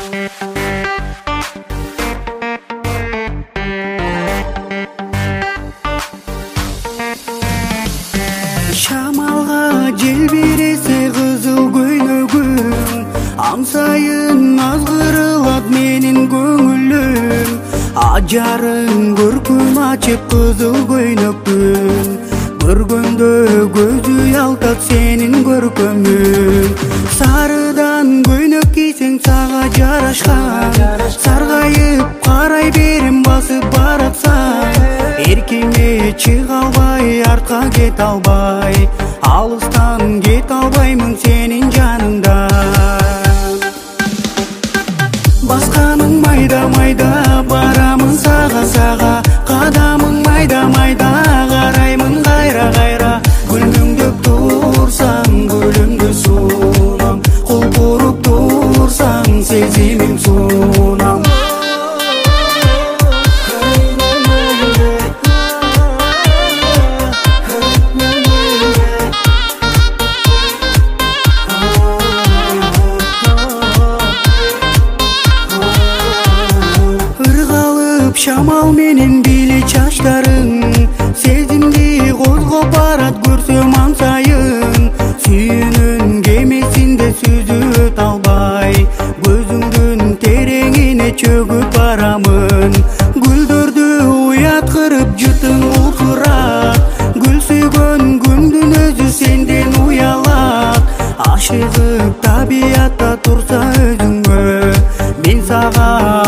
Шамалга желбиресе кызыл көйнөгүң, аң сайын азгырылат менин көңүлүм. Ажарың көркүм ачып кызыл көйнөктүн, көргөндө көзү ялтат сенин көркөмүң. Сарыдан көйнөк кийсең сага жарашкан, саргайып карай берем басып баратсаң. Эркиңе чыга албай, артка кете албай, алыстан кете албаймын сенин жаныңдан. Басканың майда-майда, барамын сага-сага, кадамың майда-майда, караймын кайра-кайра. Күлмөңдөп турсаң, гүлүмдү сунам, кулпуруп турсаң, сезимим сунам. Шамал менен биле чачтарың, сезимди козгоп барат көрсөм аң сайын. Сүйүүнүн кемесинде сүзүп албай, көзүңдүн тереңине чөгүп барамын. Гүлдөрдү уяткырып жытың улкурат, гүл сүйгөн күндүн өзү сенден уялат. Ашыгып табиятта турса өзүңө, мен сага